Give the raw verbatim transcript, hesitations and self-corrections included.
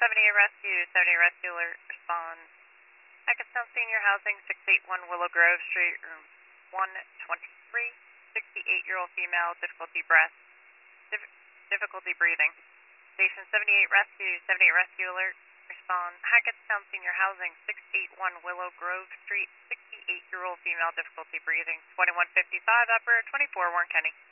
seventy-eight Rescue, seventy-eight Rescue Alert, respond. Hackettstown Senior Housing, six eighty-one Willow Grove Street, room one twenty-three, sixty-eight-year-old female, difficulty breath, dif difficulty breathing. Station seventy-eight Rescue, seventy-eight Rescue Alert, respond. Hackettstown Senior Housing, six eighty-one Willow Grove Street, sixty-eight-year-old female, difficulty breathing, twenty-one fifty-five, operator twenty-four, Warren County.